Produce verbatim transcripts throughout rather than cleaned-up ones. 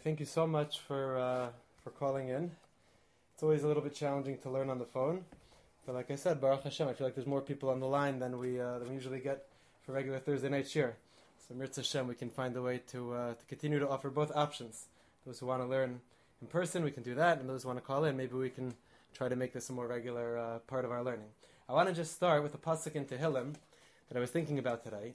Thank you so much for uh, for calling in. It's always a little bit challenging to learn on the phone, but like I said, Baruch Hashem, I feel like there's more people on the line than we uh, than we usually get for regular Thursday night shir. So Mirza Hashem, we can find a way to uh, to continue to offer both options. Those who want to learn in person, we can do that, and those who want to call in, maybe we can try to make this a more regular uh, part of our learning. I want to just start with a pasuk in Tehillim that I was thinking about today.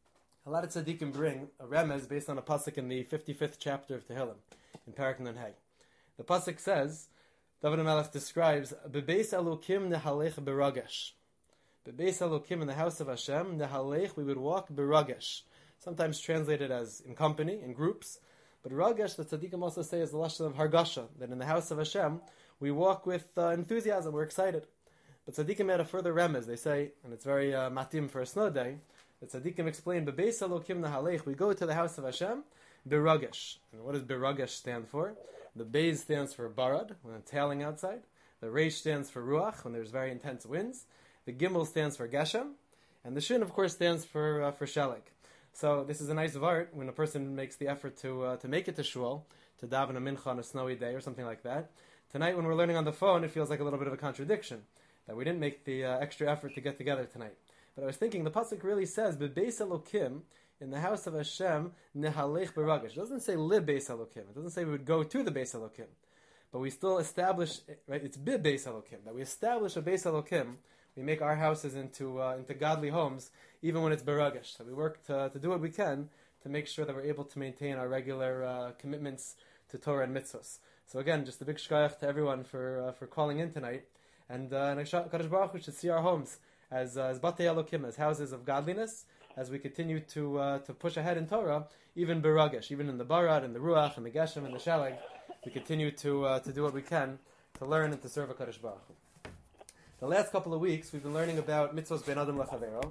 A lot of tzaddikim bring a remez based on a pasuk in the fifty-fifth chapter of Tehillim, in Parak Nun Hey. The pasuk says, David HaMelech describes, Bebeis Elokim nehalech beragesh. Bebeis Elokim, in the house of Hashem, nehalech, we would walk beragesh. Sometimes translated as in company, in groups. But ragesh, the tzaddikim also say, is the lashon of hargasha, that in the house of Hashem, we walk with uh, enthusiasm, we're excited. But tzaddikim add a further remez, they say, and it's very uh, matim for a snow day, the tzaddikim explain, Bebeis Elokim nahalech, we go to the house of Hashem, beragesh. And what does beragesh stand for? The beis stands for barad, when it's hailing outside. The reish stands for ruach, when there's very intense winds. The gimel stands for geshem. And the shin, of course, stands for uh, for sheleg. So this is a nice vart when a person makes the effort to uh, to make it to shul, to daven a mincha on a snowy day or something like that. Tonight, when we're learning on the phone, it feels like a little bit of a contradiction, that we didn't make the uh, extra effort to get together tonight. But I was thinking, the pasuk really says, Bebeis Elokim, in the house of Hashem, nehalech beragesh. It doesn't say li beis Elokim. It doesn't say we would go to the beis Elokim. But we still establish, right, it's bi beis Elokim, that we establish a beis Elokim. We make our houses into uh, into godly homes, even when it's beragesh. So we work to, to do what we can to make sure that we're able to maintain our regular uh, commitments to Torah and mitzvahs. So again, just a big shkayach to everyone for uh, for calling in tonight. And uh, Kadosh Baruch Hu should see our homes as uh, as batei Elokim, as houses of godliness, as we continue to uh, to push ahead in Torah, even beragesh, even in the barad, and the ruach, and the geshem, and the shalag, we continue to uh, to do what we can to learn and to serve a Kadosh Baruch Hu. The last couple of weeks, we've been learning about mitzvos ben adam lechavero.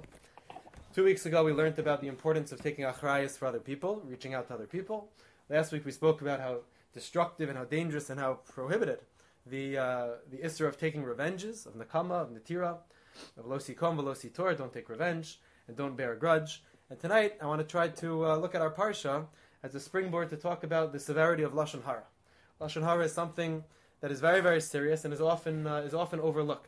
Two weeks ago, we learned about the importance of taking achrayas for other people, reaching out to other people. Last week, we spoke about how destructive and how dangerous and how prohibited the uh, the isser of taking revenges, of nakama, of netira, of lo sikom v'lo sitor, don't take revenge, and don't bear a grudge. And tonight, I want to try to uh, look at our parsha as a springboard to talk about the severity of lashon hara. Lashon hara is something that is very, very serious and is often uh, is often overlooked.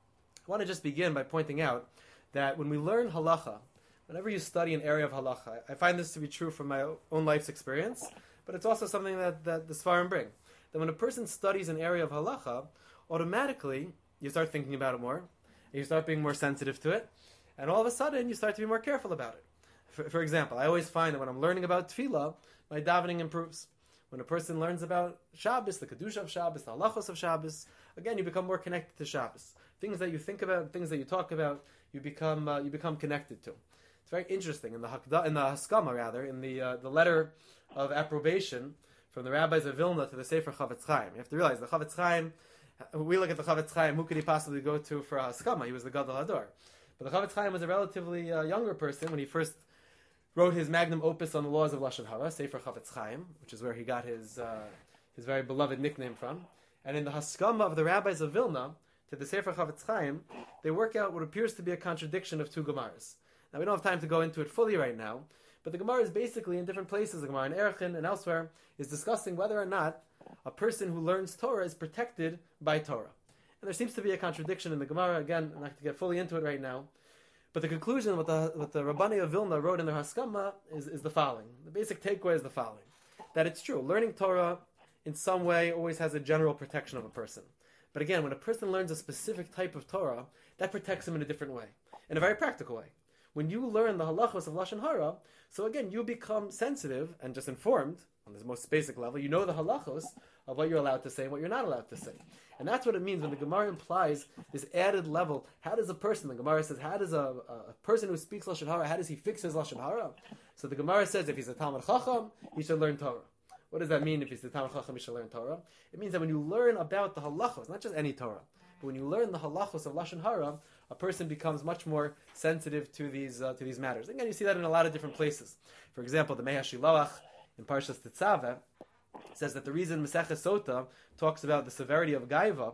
I want to just begin by pointing out that when we learn halacha, whenever you study an area of halacha, I find this to be true from my own life's experience, but it's also something that, that the Sfarim bring. That when a person studies an area of halacha, automatically you start thinking about it more, and you start being more sensitive to it, and all of a sudden you start to be more careful about it. For, for example, I always find that when I'm learning about tefillah, my davening improves. When a person learns about Shabbos, the Kedusha of Shabbos, the halachos of Shabbos, again, you become more connected to Shabbos. Things that you think about, things that you talk about, you become uh, you become connected to. It's very interesting. In the Hakda, in the Haskama, rather, in the uh, the letter of approbation from the rabbis of Vilna to the Sefer Chavetz Chaim, you have to realize the Chavetz Chaim. We look at the Chavetz Chaim. Who could he possibly go to for a Haskama? He was the Gadol Hador. But the Chavetz Chaim was a relatively uh, younger person when he first wrote his magnum opus on the laws of lashon hara, Sefer Chavetz Chaim, which is where he got his uh, his very beloved nickname from. And in the Haskama of the rabbis of Vilna to the Sefer Chavetz Chaim, they work out what appears to be a contradiction of two Gemaras. Now we don't have time to go into it fully right now, but the Gemara is basically in different places. The Gemara in Erechin and elsewhere is discussing whether or not a person who learns Torah is protected by Torah. And there seems to be a contradiction in the Gemara. Again, I'm not going to get fully into it right now. But the conclusion, what the, what the Rabbani of Vilna wrote in their Haskama, is, is the following. The basic takeaway is the following. That it's true. Learning Torah in some way always has a general protection of a person. But again, when a person learns a specific type of Torah, that protects him in a different way. In a very practical way. When you learn the halachos of lashon hara, so again, you become sensitive and just informed, on this most basic level, you know the halachos of what you're allowed to say and what you're not allowed to say. And that's what it means when the Gemara implies this added level. How does a person, the Gemara says, how does a, a person who speaks lashon hara, how does he fix his lashon hara? So the Gemara says if he's a Talmud Chacham, he should learn Torah. What does that mean if he's a Talmud Chacham, he should learn Torah? It means that when you learn about the halachos, not just any Torah, but when you learn the halachos of lashon hara, a person becomes much more sensitive to these uh, to these matters. Again, you see that in a lot of different places. For example, the Mei HaShiloach in Parshas Tetzaveh says that the reason Masechah Sota talks about the severity of Gaiva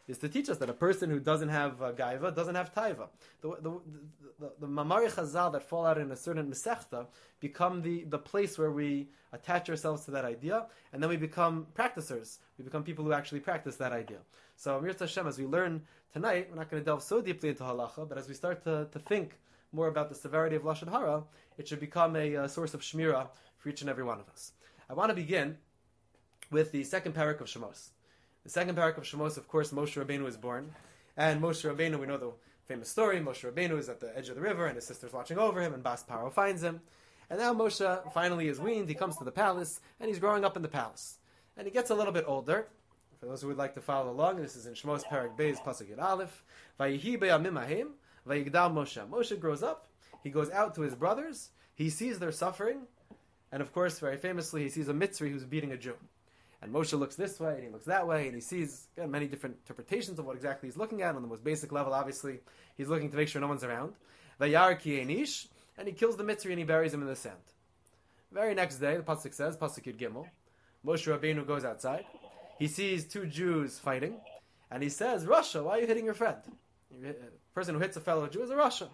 is to teach us that a person who doesn't have uh, gaiva doesn't have taiva. The the the, the, the mamari chazal that fall out in a certain mesechta become the, the place where we attach ourselves to that idea, and then we become practicers. We become people who actually practice that idea. So Mir Hashem, as we learn tonight, we're not going to delve so deeply into halacha, but as we start to, to think more about the severity of lashon hara, it should become a, a source of shmira for each and every one of us. I want to begin with the second parak of Shemos. The second parak of Shemos, of course, Moshe Rabbeinu is born. And Moshe Rabbeinu, we know the famous story, Moshe Rabbeinu is at the edge of the river and his sister's watching over him and Bas Paro finds him. And now Moshe finally is weaned, he comes to the palace, and he's growing up in the palace. And he gets a little bit older. For those who would like to follow along, this is in Shemos Parak Beis, Pasuk Yud Aleph. Vayihi be'amim ha'hem, vayigdal Moshe. Moshe grows up, he goes out to his brothers, he sees their suffering, and of course, very famously, he sees a Mitzri who's beating a Jew. And Moshe looks this way, and he looks that way, and he sees again, many different interpretations of what exactly he's looking at. On the most basic level, obviously, he's looking to make sure no one's around. Vayar ki einish, and he kills the Mitzri and he buries him in the sand. Very next day, the Pasuk says, Pasuk Yud Gimel, Moshe Rabbeinu goes outside. He sees two Jews fighting, and he says, Russia, why are you hitting your friend? A person who hits a fellow Jew is a Russia.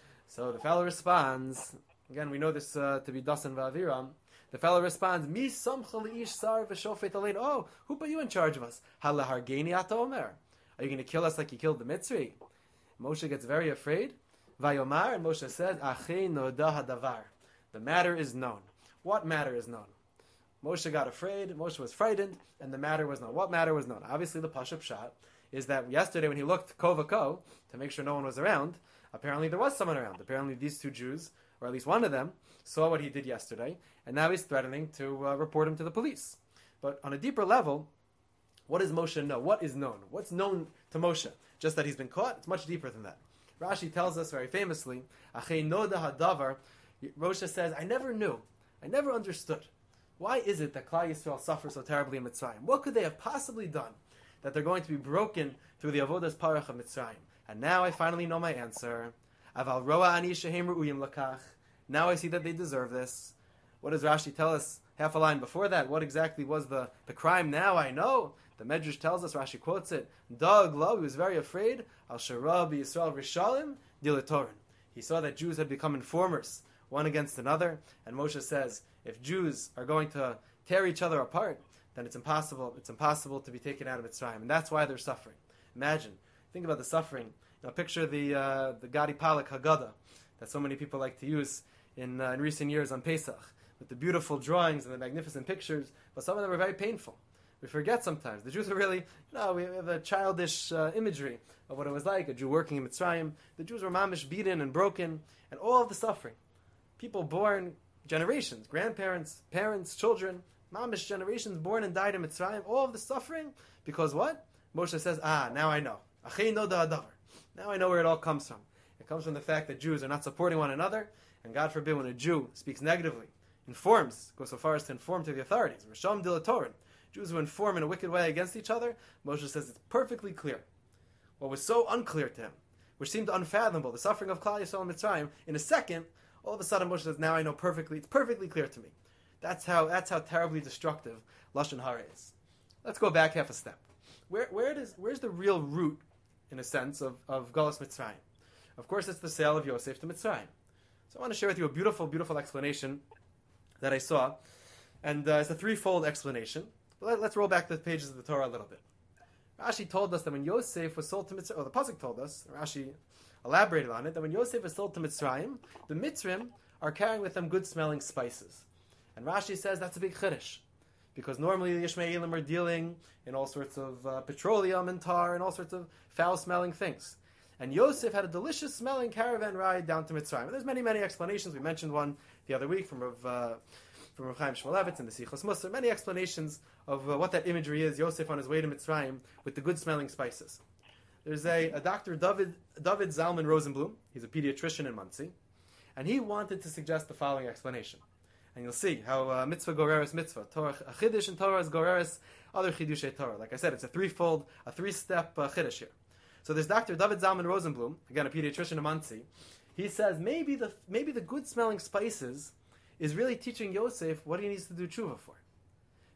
So the fellow responds, again, we know this uh, to be Dasan Va'aviram. The fellow responds, Mi samcha li'ish sar v'shofet alein. Oh, who put you in charge of us? Halahargeni ata omer. Are you going to kill us like you killed the Mitzri? Moshe gets very afraid. Vayomar, and Moshe says, Achei noda hadavar. The matter is known. What matter is known? Moshe got afraid, Moshe was frightened, and the matter was known. What matter was known? Obviously, the Pashup Pshat is that yesterday when he looked ko-va-ko to make sure no one was around, apparently there was someone around. Apparently these two Jews, or at least one of them, saw what he did yesterday, and now he's threatening to uh, report him to the police. But on a deeper level, what does Moshe know? What is known? What's known to Moshe? Just that he's been caught? It's much deeper than that. Rashi tells us very famously, Achei noda hadavar, Moshe says, I never knew, I never understood. Why is it that Klal Yisrael suffers so terribly in Mitzrayim? What could they have possibly done that they're going to be broken through the avodas parach of Mitzrayim? And now I finally know my answer. Aval roa ani shehem ru'uyim lakach. Now I see that they deserve this. What does Rashi tell us half a line before that? What exactly was the, the crime? Now I know. The Medrash tells us, Rashi quotes it, Dag lo, he was very afraid, al shara b'Yisrael rishalim dilatorin. He saw that Jews had become informers, one against another, and Moshe says, if Jews are going to tear each other apart, then it's impossible. It's impossible to be taken out of Mitzrayim, and that's why they're suffering. Imagine, think about the suffering. You know, picture the uh, the Gadi Palak Haggadah that so many people like to use in uh, in recent years on Pesach, with the beautiful drawings and the magnificent pictures, but some of them are very painful. We forget sometimes. The Jews are really, no, we have a childish uh, imagery of what it was like, a Jew working in Mitzrayim. The Jews were mamish beaten and broken, and all of the suffering. People born generations, grandparents, parents, children, mamish generations born and died in Mitzrayim, all of the suffering, because what? Moshe says, ah, now I know. Achei noda hadavar. Now I know where it all comes from. It comes from the fact that Jews are not supporting one another, and God forbid when a Jew speaks negatively, informs, goes so far as to inform to the authorities, Risham dilatorin, Jews who inform in a wicked way against each other, Moshe says it's perfectly clear. What was so unclear to him, which seemed unfathomable, the suffering of Klal Yisrael and Mitzrayim, in a second, all of a sudden Moshe says, now I know perfectly, it's perfectly clear to me. That's how that's how terribly destructive Lashon Hara is. Let's go back half a step. Where where does where's the real root, in a sense, of, of Galus Mitzrayim? Of course, it's the sale of Yosef to Mitzrayim. So I want to share with you a beautiful, beautiful explanation that I saw. And uh, it's a threefold explanation. Let, let's roll back the pages of the Torah a little bit. Rashi told us that when Yosef was sold to Mitzrayim, or the Pasuk told us, Rashi elaborated on it, that when Yosef was sold to Mitzrayim, the Mitzrim are carrying with them good-smelling spices. And Rashi says that's a big chiddush, because normally the Ishmaelim are dealing in all sorts of uh, petroleum and tar and all sorts of foul-smelling things. And Yosef had a delicious-smelling caravan ride down to Mitzrayim. And there's many, many explanations. We mentioned one the other week from Rav, uh, from Rav Chaim Shmulevitz in the Sichos Musar. Many explanations of uh, what that imagery is, Yosef on his way to Mitzrayim with the good-smelling spices. There's a, a Doctor David, David Zalman Rosenblum. He's a pediatrician in Monsey. And he wanted to suggest the following explanation. And you'll see how uh, mitzvah goreres mitzvah. Torah a chiddush and Torah is goreres other chiddushay Torah. Like I said, it's a threefold, a three-step uh, chiddush here. So there's Doctor David Zalman Rosenblum, again a pediatrician in Monsey. He says maybe the maybe the good-smelling spices is really teaching Yosef what he needs to do tshuva for.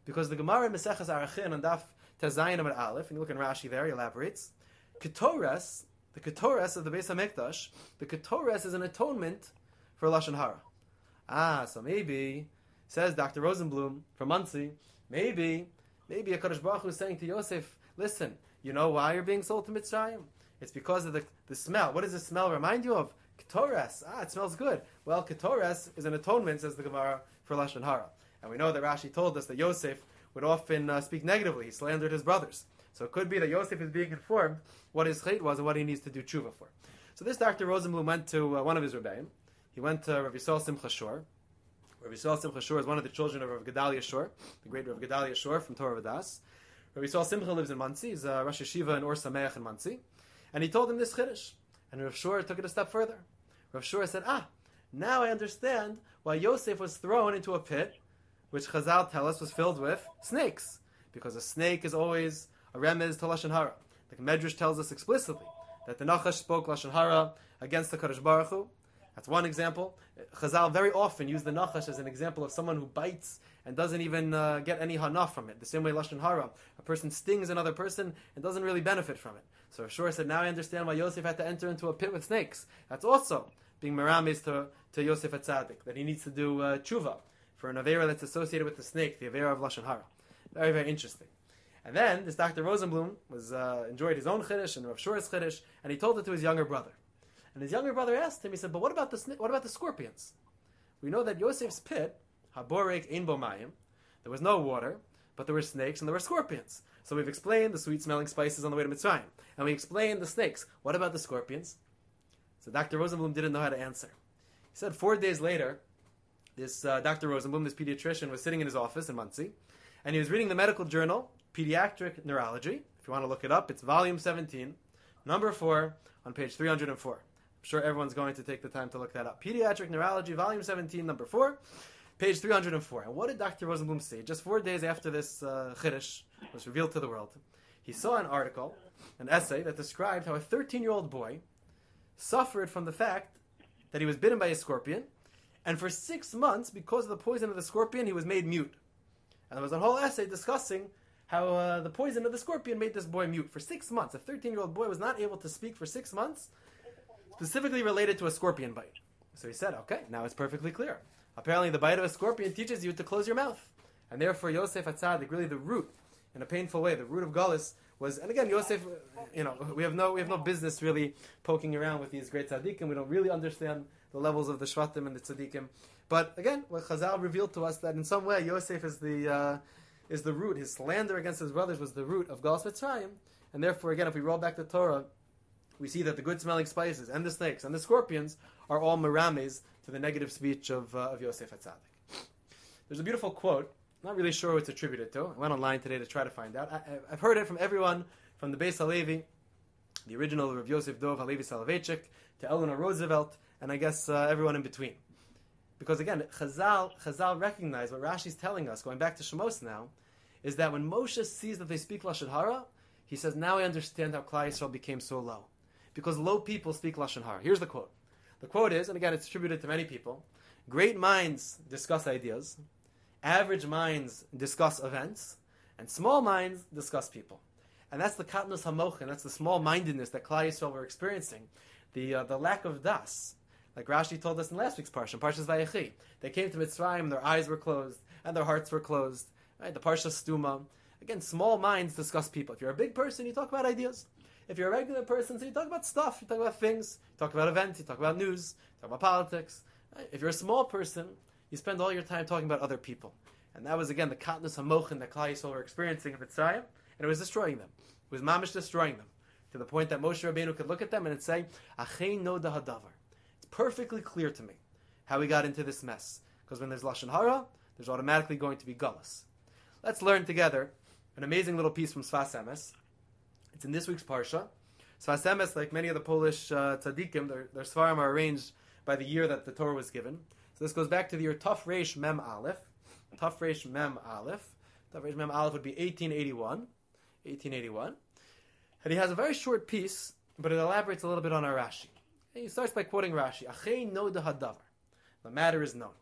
Because the Gemara in Maseches Arachin on Daf Tezayim Amud Aleph, and you look in Rashi there, he elaborates, Ketores, the Ketores of the Beis HaMikdash, the Ketores is an atonement for Lashon Hara. Ah, so maybe, says Doctor Rosenblum from Muncie, maybe, maybe HaKadosh Baruch Hu is saying to Yosef, listen, you know why you're being sold to Mitzrayim? It's because of the, the smell. What does the smell remind you of? Ketores. Ah, it smells good. Well, Ketores is an atonement, says the Gemara, for Lashon Hara. And we know that Rashi told us that Yosef would often uh, speak negatively. He slandered his brothers. So it could be that Yosef is being informed what his chait was and what he needs to do tshuva for. So this Doctor Rosenblum went to uh, one of his rebbeim. He went to Rav Yisrael Simcha Shor. Rav Yisrael Simcha Shor is one of the children of Rav Gedalia Shor, the great Rav Gedalia Shor from Torah Vadas. Rav Yisrael Simcha lives in Muncie. He's uh, Rosh Yeshiva in Or Sameach in Muncie. And he told him this chiddush. And Rav Shor took it a step further. Rav Shor said, ah, now I understand why Yosef was thrown into a pit, which Chazal tell us was filled with snakes. Because a snake is always a remez to Lashon Hara. The Medrash tells us explicitly that the Nachash spoke Lashon Hara against the Kadosh Baruch Hu. That's one example. Chazal very often use the Nachash as an example of someone who bites and doesn't even uh, get any hana from it. The same way Lashon Hara, a person stings another person and doesn't really benefit from it. So Shor said, now I understand why Yosef had to enter into a pit with snakes. That's also being meramis to, to Yosef HaTzadik, that he needs to do uh, tshuva for an avera that's associated with the snake, the avera of Lashon Hara. Very, very interesting. And then this Doctor Rosenblum was uh, enjoyed his own chiddush and Rav Shor's chiddush, and he told it to his younger brother. And his younger brother asked him, he said, but what about the sna- what about the scorpions? We know that Yosef's pit, Haborek Ein Bo Mayim, there was no water, but there were snakes and there were scorpions. So we've explained the sweet-smelling spices on the way to Mitzrayim. And we explained the snakes. What about the scorpions? So Doctor Rosenblum didn't know how to answer. He said four days later, this uh, Doctor Rosenblum, this pediatrician, was sitting in his office in Muncie, and he was reading the medical journal, Pediatric Neurology. If you want to look it up, it's volume seventeen, number four, on page three hundred four. I'm sure everyone's going to take the time to look that up. Pediatric Neurology, volume seventeen, number four, page three hundred four. And what did Doctor Rosenblum say? Just four days after this uh, chiddush was revealed to the world, he saw an article, an essay, that described how a thirteen-year-old boy suffered from the fact that he was bitten by a scorpion, and for six months, because of the poison of the scorpion, he was made mute. And there was a whole essay discussing how uh, the poison of the scorpion made this boy mute. For six months, a thirteen-year-old boy was not able to speak for six months, specifically related to a scorpion bite. So he said, okay, now it's perfectly clear. Apparently the bite of a scorpion teaches you to close your mouth. And therefore Yosef HaTzadik, really the root, in a painful way, the root of Galus was, and again, Yosef, you know, we have no we have no business really poking around with these great tzaddikim. We don't really understand the levels of the shvatim and the tzaddikim. But again, what Chazal revealed to us, that in some way Yosef is the uh, is the root. His slander against his brothers was the root of Galus Mitzrayim. And therefore, again, if we roll back the Torah, we see that the good-smelling spices and the snakes and the scorpions are all merames to the negative speech of, uh, of Yosef HaTzadik. There's a beautiful quote. I'm not really sure what it's attributed to. I went online today to try to find out. I, I've heard it from everyone, from the Beis Halevi, the original of Yosef Dov Halevi Soloveitchik, to Eleanor Roosevelt, and I guess uh, everyone in between. Because again, Chazal, Chazal recognized what Rashi's telling us, going back to Shemos now, is that when Moshe sees that they speak Lashon Hara, he says, now I understand how Klal Yisrael became so low. Because low people speak Lashon Hara. Here's the quote. The quote is, and again it's attributed to many people, great minds discuss ideas, average minds discuss events, and small minds discuss people. And that's the katnus hamochin, that's the small-mindedness that Klal Yisrael were experiencing, the uh, the lack of das. Like Rashi told us in last week's parsha, Parshas Vayechi. They came to Mitzrayim, their eyes were closed, and their hearts were closed. Right? The Parsha Stuma. Again, small minds discuss people. If you're a big person, you talk about ideas. If you're a regular person, so you talk about stuff, you talk about things, you talk about events, you talk about news, you talk about politics. Right? If you're a small person, you spend all your time talking about other people. And that was, again, the katnus hamochin that Klal Yisrael were experiencing in Mitzrayim, and it was destroying them. It was mamish destroying them, to the point that Moshe Rabbeinu could look at them and say, Achei no da hadavar. It's perfectly clear to me how we got into this mess. Because when there's Lashon Hara, there's automatically going to be Galus. Let's learn together an amazing little piece from Sfas Emes. It's in this week's Parsha. Sfas Emes, like many of the Polish uh, tzaddikim, their, their Sfarim are arranged by the year that the Torah was given. So this goes back to the year Taf Reish Mem Aleph. Taf Reish Mem Aleph. Taf Reish Mem Aleph would be eighteen eighty-one. eighteen eighty-one. And he has a very short piece, but it elaborates a little bit on our Rashi. And he starts by quoting Rashi. Achei no da hadavar. The matter is known.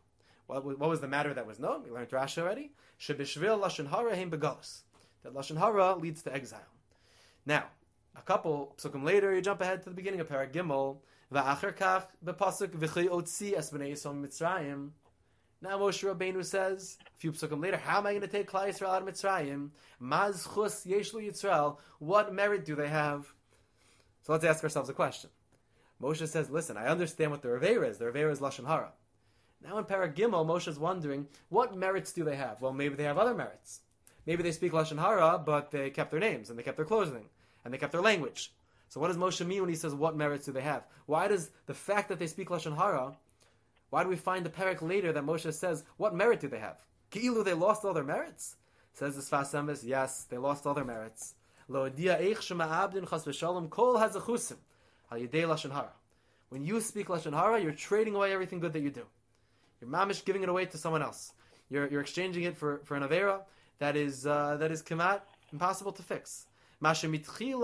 What, what was the matter that was known? We learned Rashi already. Shebishvil lashon hara heim begalus. That lashon hara leads to exile. Now, a couple psukim later, you jump ahead to the beginning of Parak Gimel. Va'acher kach bepasuk v'chei otzi es b'nei Yisrael Mitzrayim. Now Moshe Rabbeinu says, a few psukim later, how am I going to take Klal Yisrael out of Mitzrayim? Maz chus yesh lo Yisrael. What merit do they have? So let's ask ourselves a question. Moshe says, listen, I understand what the Revera is. The Revera is lashon hara. Now in Parak Gimel, Moshe is wondering, what merits do they have? Well, maybe they have other merits. Maybe they speak lashon hara, but they kept their names, and they kept their clothing, and they kept their language. So what does Moshe mean when he says, what merits do they have? Why does the fact that they speak lashon hara, why do we find the parak later that Moshe says, what merit do they have? Ki'ilu, they lost all their merits? Says the Sfas Emes, yes, they lost all their merits. Lo odia eich shema abdin chas v'shalom kol hazachusim al yidei lashon hara. When you speak lashon hara, you're trading away everything good that you do. You're mamish giving it away to someone else. You're, you're exchanging it for, for an avera that is uh, that is kamat, impossible to fix. Originally,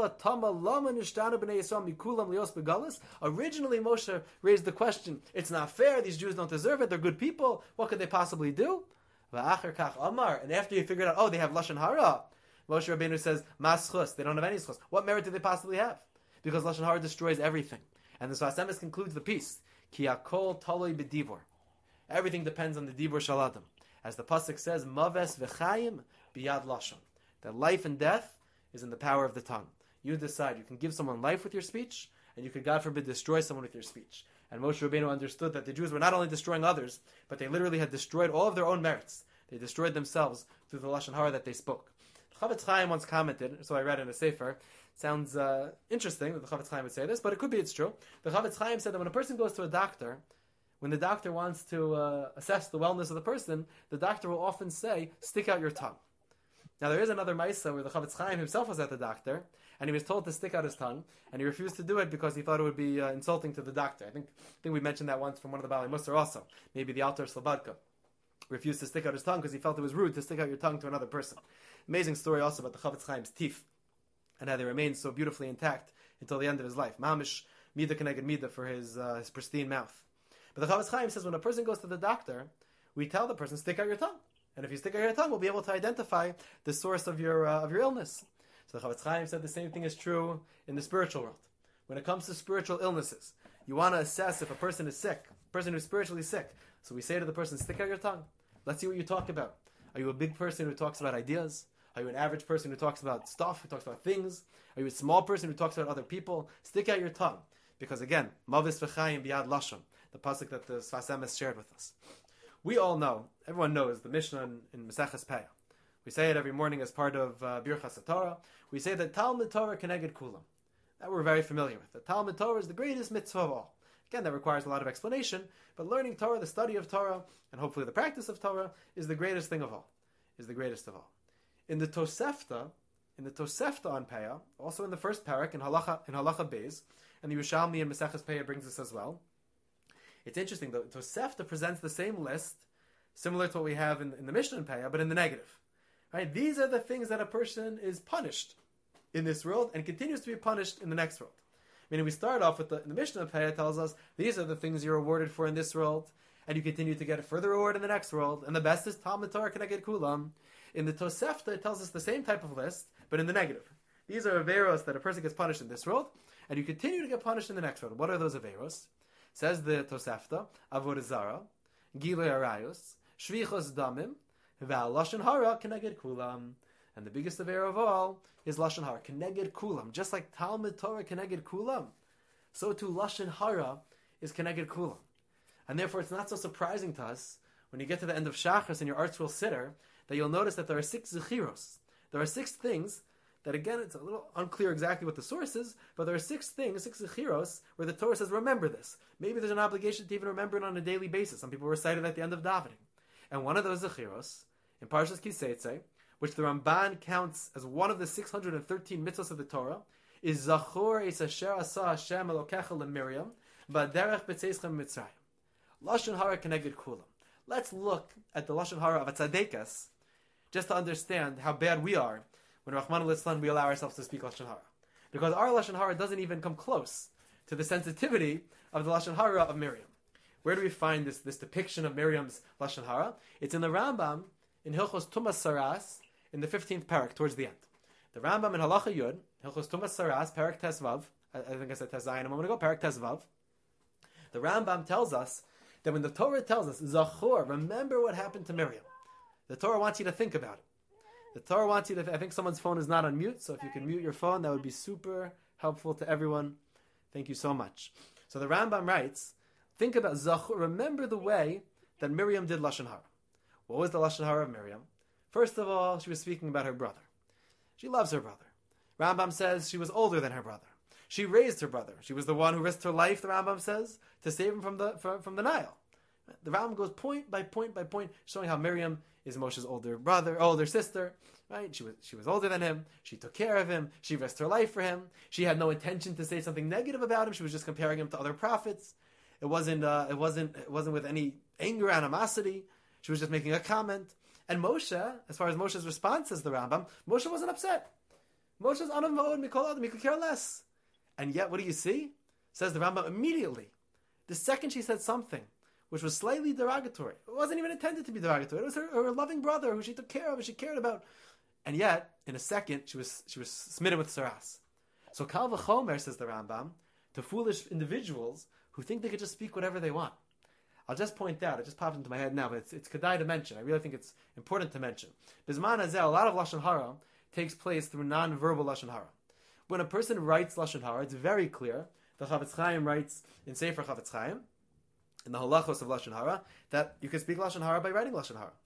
Moshe raised the question, it's not fair, these Jews don't deserve it, they're good people, what could they possibly do? And after you figured out, oh, they have lashon hara, Moshe Rabbeinu says, maschus, they don't have any schus. What merit do they possibly have? Because lashon hara destroys everything. And the Sfas Emes concludes the piece, Ki hakol taloi b'dibur. Everything depends on the dibur shel adam. As the pasuk says, maves v'chayim biyad lashon. That life and death is in the power of the tongue. You decide. You can give someone life with your speech, and you could, God forbid, destroy someone with your speech. And Moshe Rabbeinu understood that the Jews were not only destroying others, but they literally had destroyed all of their own merits. They destroyed themselves through the lashon hara that they spoke. The Chavetz Chaim once commented, so I read in a sefer, sounds uh, interesting that the Chavetz Chaim would say this, but it could be it's true. The Chavetz Chaim said that when a person goes to a doctor, when the doctor wants to uh, assess the wellness of the person, the doctor will often say, stick out your tongue. Now there is another Maisa where the Chavetz Chaim himself was at the doctor, and he was told to stick out his tongue, and he refused to do it because he thought it would be uh, insulting to the doctor. I think I think we mentioned that once from one of the Baalei Musar also. Maybe the Alter Slobodka refused to stick out his tongue because he felt it was rude to stick out your tongue to another person. Amazing story also about the Chavetz Chaim's teeth, and how they remained so beautifully intact until the end of his life. Mamish Mida Keneged Mida for his, uh, his pristine mouth. But the Chavetz Chaim says when a person goes to the doctor, we tell the person, stick out your tongue. And if you stick out your tongue, we'll be able to identify the source of your uh, of your illness. So the Chavetz Chaim said the same thing is true in the spiritual world. When it comes to spiritual illnesses, you want to assess if a person is sick, a person who's spiritually sick. So we say to the person, stick out your tongue. Let's see what you talk about. Are you a big person who talks about ideas? Are you an average person who talks about stuff, who talks about things? Are you a small person who talks about other people? Stick out your tongue. Because again, mavis v'chayim biyad lashon, the pasuk that the Sfas Emes shared with us. We all know, everyone knows the Mishnah in, in Maseches Peah. We say it every morning as part of uh, Birchas Torah. We say that Talmud Torah keneged kulam. That we're very familiar with. The Talmud Torah is the greatest mitzvah of all. Again, that requires a lot of explanation, but learning Torah, the study of Torah, and hopefully the practice of Torah, is the greatest thing of all. Is the greatest of all. In the Tosefta, in the Tosefta on Peah, also in the first parak, in Halacha, in Halacha Beis, and the Yerushalmi in Maseches Peah brings this as well. It's interesting, though, Tosefta presents the same list, similar to what we have in, in the Mishnah in Peah, but in the negative. Right? These are the things that a person is punished in this world and continues to be punished in the next world. Meaning we start off with the, the Mishnah of Peah tells us, these are the things you're rewarded for in this world, and you continue to get a further reward in the next world, and the best is Talmud Torah Keneged Kulam. In the Tosefta, it tells us the same type of list, but in the negative. These are averos that a person gets punished in this world, and you continue to get punished in the next world. What are those averos? Says the Tosefta, Avodah Zara, Gilui Arayos, Shvichos Damim, Val Lashon Hara Keneged Kulam. And the biggest avera of all is Lashon Hara, Keneged Kulam. Just like Talmud Torah Keneged Kulam, so too Lashon Hara is Keneged Kulam. And therefore it's not so surprising to us, when you get to the end of Shachris in your Artzvul Siddur, that you'll notice that there are six Zechiros. There are six things that, again, it's a little unclear exactly what the source is, but there are six things, six Zechiros, where the Torah says, remember this. Maybe there's an obligation to even remember it on a daily basis. Some people recite it at the end of davening. And one of those Zechiros, in Parshas Kiseitze, which the Ramban counts as one of the six hundred thirteen mitzvahs of the Torah, is Zachor es asher asa Hashem Elokecha leMiriam, v'derech b'tzeischem Mitzrayim. Lashon Hara Keneged Kulam. Let's look at the Lashon Hara of a tzaddikas, just to understand how bad we are when Rahman al-Islam we allow ourselves to speak Lashon Hara. Because our Lashon Hara doesn't even come close to the sensitivity of the Lashon Hara of Miriam. Where do we find this, this depiction of Miriam's Lashon Hara? It's in the Rambam, in Hilchos Tumas Saras, in the fifteenth parak, towards the end. The Rambam in Halacha Yud, Hilchos Tumas Saras, parak Tesvav, I, I think I said Tezayin a moment ago, parak Tesvav. The Rambam tells us that when the Torah tells us, Zachor, remember what happened to Miriam. The Torah wants you to think about it. The Torah wants you to, I think someone's phone is not on mute, so if you can mute your phone, that would be super helpful to everyone. Thank you so much. So the Rambam writes, think about Zachor, remember the way that Miriam did Lashon Hara. What was the Lashon Hara of Miriam? First of all, she was speaking about her brother. She loves her brother. Rambam says she was older than her brother. She raised her brother. She was the one who risked her life, the Rambam says, to save him from the from, from the Nile. The Rambam goes point by point by point, showing how Miriam is Moshe's older brother, older sister. Right? She was she was older than him. She took care of him. She risked her life for him. She had no intention to say something negative about him. She was just comparing him to other prophets. It wasn't uh, it wasn't it wasn't with any anger, animosity. She was just making a comment. And Moshe, as far as Moshe's response says the Rambam, Moshe wasn't upset. Moshe's anam va'od mikol adam, he could care less. And yet, what do you see? Says the Rambam immediately. The second she said something which was slightly derogatory, it wasn't even intended to be derogatory. It was her, her loving brother who she took care of and she cared about. And yet, in a second, she was she was smitten with saras. So Kal v'chomer, says the Rambam, to foolish individuals who think they could just speak whatever they want. I'll just point out, it just popped into my head now, but it's, it's kedai to mention. I really think it's important to mention. Bizman hazeh, a lot of Lashon Hara takes place through non-verbal Lashon Hara. When a person writes Lashon Hara, it's very clear. The Chavetz Chaim writes in Sefer Chavetz Chaim, in the halachos of Lashon Hara, that you can speak Lashon Hara by writing Lashon Hara.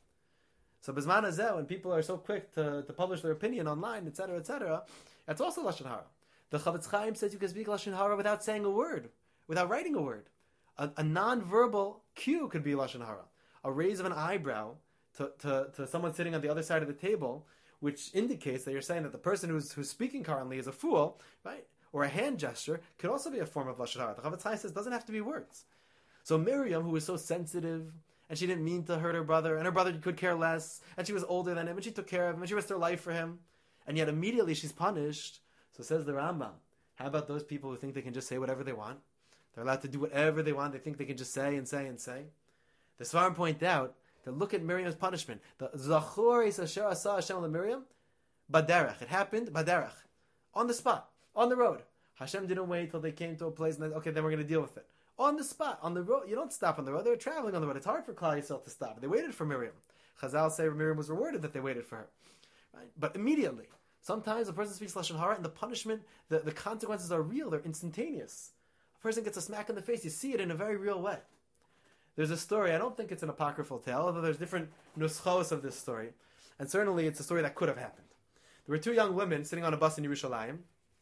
So Bizman hazeh, when people are so quick to, to publish their opinion online, et cetera, et cetera, that's also Lashon Hara. The Chavetz Chaim says you can speak Lashon Hara without saying a word, without writing a word. A, a non-verbal cue could be Lashon Hara. A raise of an eyebrow to, to, to someone sitting on the other side of the table, which indicates that you're saying that the person who's who's speaking currently is a fool, right? Or a hand gesture could also be a form of Lashon Hara. The Chavetz Chaim says it doesn't have to be words. So Miriam, who was so sensitive, and she didn't mean to hurt her brother, and her brother could care less, and she was older than him, and she took care of him, and she risked her life for him, and yet immediately she's punished. So says the Rambam, how about those people who think they can just say whatever they want? They're allowed to do whatever they want. They think they can just say and say and say. The Svarim point out that look at Miriam's punishment. The Zachor is Asher Asa Hashem LeMiriam Baderech. It happened Baderech, on the spot, on the road. Hashem didn't wait till they came to a place and then, okay, then we're going to deal with it. On the spot, on the road. You don't stop on the road. They were traveling on the road. It's hard for Klal Yisrael to stop. They waited for Miriam. Chazal say Miriam was rewarded that they waited for her. Right? But immediately, sometimes a person speaks Lashon Hara and the punishment, the, the consequences are real. They're instantaneous. A person gets a smack in the face. You see it in a very real way. There's a story, I don't think it's an apocryphal tale, although there's different nuschos of this story. And certainly it's a story that could have happened. There were two young women sitting on a bus in Yerushalayim,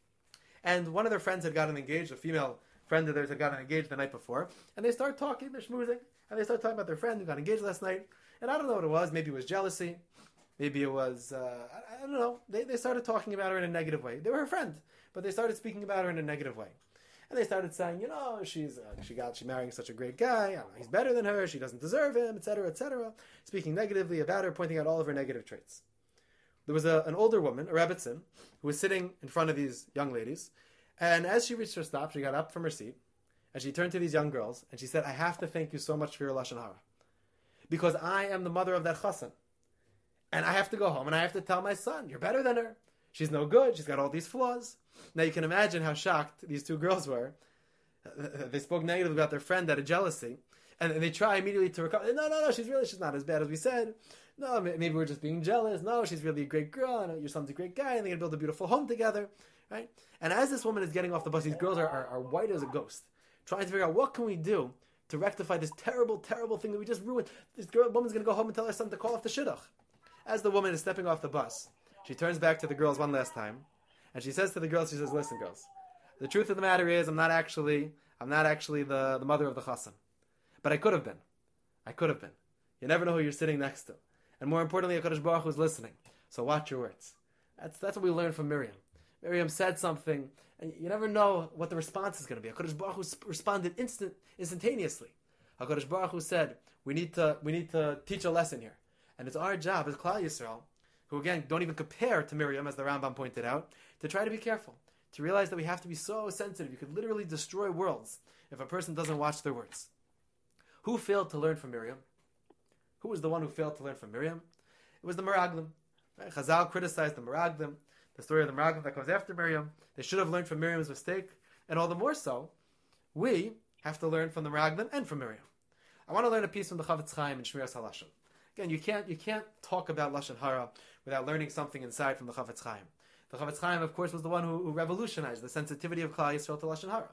and one of their friends had gotten engaged, a female friend of theirs had gotten engaged the night before, and they start talking, they're schmoozing, and they start talking about their friend who got engaged last night, and I don't know what it was, maybe it was jealousy, maybe it was, uh, I, I don't know, they, they started talking about her in a negative way. They were her friend, but they started speaking about her in a negative way. And they started saying, you know, she's uh, she got she's marrying such a great guy. I don't know, he's better than her. She doesn't deserve him, et cetera, et cetera. Speaking negatively about her, pointing out all of her negative traits. There was a, an older woman, a Rebbetzin, who was sitting in front of these young ladies, and as she reached her stop, she got up from her seat, and she turned to these young girls, and she said, "I have to thank you so much for your Lashon Hara, because I am the mother of that chassan, and I have to go home and I have to tell my son, you're better than her. She's no good. She's got all these flaws." Now you can imagine how shocked these two girls were. They spoke negatively about their friend out of jealousy, and they try immediately to recover. No, no, no, she's really, she's not as bad as we said. No, maybe we're just being jealous. No, she's really a great girl, and your son's a great guy, and they're going to build a beautiful home together, right? And as this woman is getting off the bus, these girls are, are, are white as a ghost, trying to figure out what can we do to rectify this terrible, terrible thing that we just ruined. This girl, woman's going to go home and tell her son to call off the shidduch. As the woman is stepping off the bus, she turns back to the girls one last time, and she says to the girls, she says, "Listen, girls, the truth of the matter is, I'm not actually, I'm not actually the, the mother of the chassan, but I could have been. I could have been. You never know who you're sitting next to, and more importantly, HaKadosh Baruch Hu is listening. So watch your words." That's that's what we learned from Miriam. Miriam said something, and you never know what the response is going to be. HaKadosh Baruch Hu responded instant, instantaneously. HaKadosh Baruch Hu said, "We need to, we need to teach a lesson here, and it's our job as Klal Yisrael, who again don't even compare to Miriam, as the Rambam pointed out, to try to be careful, to realize that we have to be so sensitive. You could literally destroy worlds if a person doesn't watch their words. Who failed to learn from Miriam? Who was the one who failed to learn from Miriam? It was the Meraglim. Right? Chazal criticized the Meraglim, the story of the Meraglim that comes after Miriam. They should have learned from Miriam's mistake, and all the more so, we have to learn from the Meraglim and from Miriam. I want to learn a piece from the Chafetz Chaim in Shmiras HaLashon. Again, you can't you can't talk about Lashon Hara without learning something inside from the Chafetz Chaim. The Chafetz Chaim, of course, was the one who, who revolutionized the sensitivity of Klal Yisrael to Lashon Hara.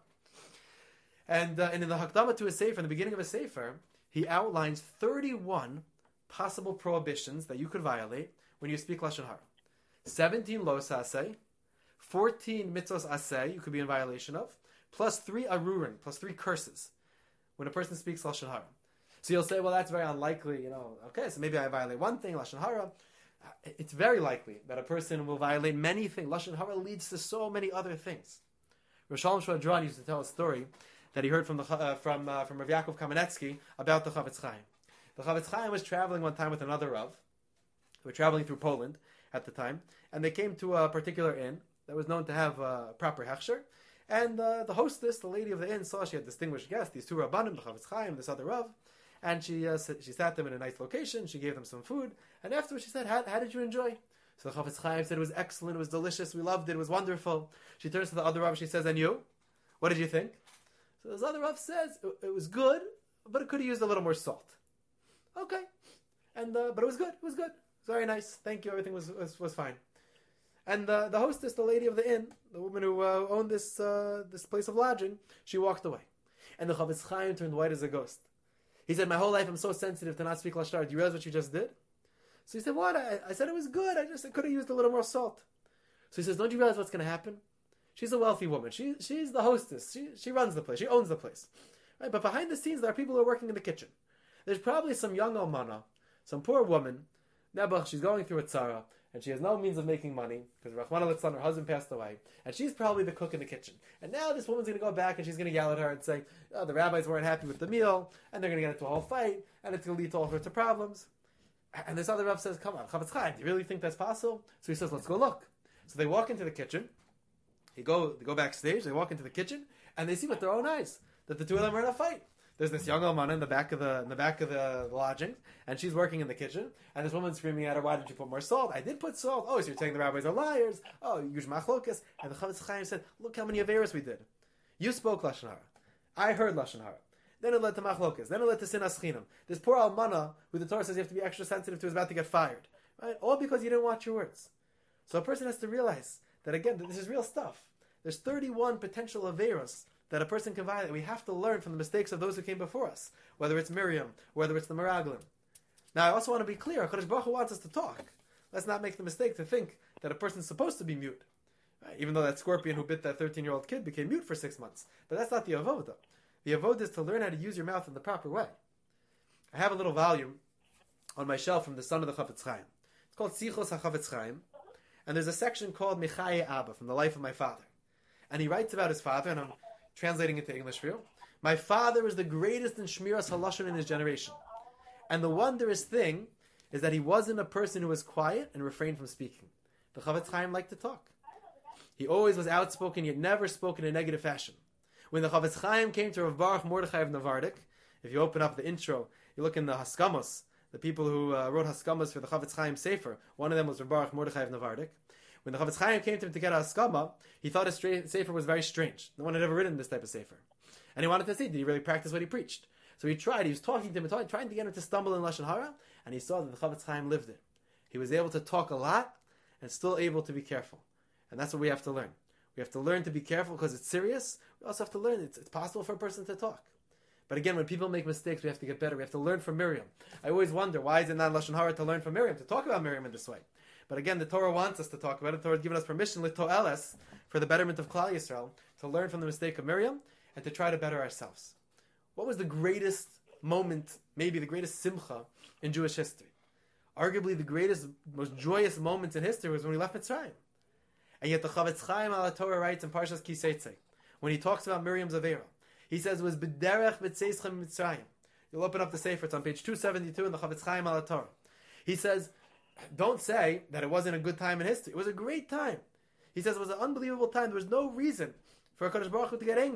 And, uh, and in the Hakdama to his Sefer, in the beginning of his Sefer, he outlines thirty-one possible prohibitions that you could violate when you speak Lashon Hara. seventeen los aseh, fourteen mitzvos aseh you could be in violation of, plus three arurin, plus three curses when a person speaks Lashon Hara. So you'll say, well, that's very unlikely, you know, okay, so maybe I violate one thing, Lashon Hara. It's very likely that a person will violate many things. Lashon Hara leads to so many other things. Rosh Shalom Shvadron used to tell a story that he heard from the uh, from uh, from Rav Yaakov Kamenetsky about the Chafetz Chaim. The Chafetz Chaim was traveling one time with another Rav. They were traveling through Poland at the time, and they came to a particular inn that was known to have a proper hechsher. And uh, the hostess, the lady of the inn, saw she had distinguished guests, these two Rabbanim, the Chafetz Chaim, this other Rav, and she uh, she sat them in a nice location. She gave them some food, and afterwards she said, how, how did you enjoy? So the Chafetz Chaim said, it was excellent, it was delicious, we loved it, it was wonderful. She turns to the other Rav, she says, and you? What did you think? So this other Rav says, it, it was good, but it could have used a little more salt. Okay. and uh, But it was good, it was good. It was very nice, thank you, everything was was, was fine. And uh, the hostess, the lady of the inn, the woman who uh, owned this uh, this place of lodging, she walked away. And the Chafetz Chaim turned white as a ghost. He said, my whole life I'm so sensitive to not speak Lashon Hara. Do you realize what you just did? So he said, what? I, I said it was good. I just I could have used a little more salt. So he says, don't you realize what's going to happen? She's a wealthy woman. She She's the hostess. She she runs the place. She owns the place. Right? But behind the scenes, there are people who are working in the kitchen. There's probably some young almana, some poor woman, Nebuch, she's going through a tzara, and she has no means of making money, because Rachmana litzlan, her husband passed away, and she's probably the cook in the kitchen. And now this woman's going to go back, and she's going to yell at her and say, oh, the rabbis weren't happy with the meal, and they're going to get into a whole fight, and it's going to lead to all sorts of problems. And this other Rav says, come on, Chafetz Chaim, do you really think that's possible? So he says, let's go look. So they walk into the kitchen, they go, they go backstage, they walk into the kitchen, and they see with their own eyes that the two of them are in a fight. There's this young almana in the back of the in the back of the lodging, and she's working in the kitchen. And this woman's screaming at her, "Why did you put more salt? I did put salt. Oh, so you're saying the rabbis are liars? Oh, you use machlokas." And the Chafetz Chaim said, "Look how many averos we did. You spoke lashon hara. I heard lashon hara. Then it led to machlokas. Then it led to sinas chinam. This poor almana, who the Torah says you have to be extra sensitive to, is about to get fired. Right? All because you didn't watch your words. So a person has to realize that again, this is real stuff. There's thirty-one potential averos that a person can violate. We have to learn from the mistakes of those who came before us, whether it's Miriam, whether it's the Meraglim. Now, I also want to be clear, HaKadosh Baruch Hu wants us to talk. Let's not make the mistake to think that a person's supposed to be mute. Right? Even though that scorpion who bit that thirteen-year-old kid became mute for six months. But that's not the avodah. The avodah is to learn how to use your mouth in the proper way. I have a little volume on my shelf from the son of the Chafetz Chaim. It's called Sichos HaChafetz Chaim. And there's a section called Mechaye Abba, from the life of my father. And he writes about his father, and I'm translating it to English for you. My father is the greatest in Shmiras HaLashon in his generation. And the wondrous thing is that he wasn't a person who was quiet and refrained from speaking. The Chafetz Chaim liked to talk. He always was outspoken, yet never spoke in a negative fashion. When the Chafetz Chaim came to Rav Baruch Mordechai of Navardik, if you open up the intro, you look in the Haskamos, the people who uh, wrote Haskamos for the Chafetz Chaim Sefer, one of them was Rav Baruch Mordechai of Navardik. When the Chafetz Chaim came to him to get a Haskama, he thought his stra- Sefer was very strange. No one had ever written this type of Sefer. And he wanted to see, did he really practice what he preached? So he tried, he was talking to him, talking, trying to get him to stumble in Lashon Hara, and he saw that the Chafetz Chaim lived it. He was able to talk a lot, and still able to be careful. And that's what we have to learn. We have to learn to be careful because it's serious. We also have to learn it's, it's possible for a person to talk. But again, when people make mistakes, we have to get better. We have to learn from Miriam. I always wonder, why is it not Lashon Hara to learn from Miriam, to talk about Miriam in this way? But again, the Torah wants us to talk about it. The Torah has given us permission, l'to'eles, for the betterment of Klal Yisrael, to learn from the mistake of Miriam and to try to better ourselves. What was the greatest moment, maybe the greatest simcha in Jewish history? Arguably the greatest, most joyous moments in history was when we left Mitzrayim. And yet the Chafetz Chaim al Torah writes in Parshas Ki Seitzei, when he talks about Miriam's Avera, he says it was b'derech b'tzeischem Mitzrayim. You'll open up the Sefer, it's on page two seventy-two in the Chafetz Chaim al Torah. He says, don't say that it wasn't a good time in history. It was a great time. He says it was an unbelievable time. There was no reason for HaKadosh Baruch Hu to get angry.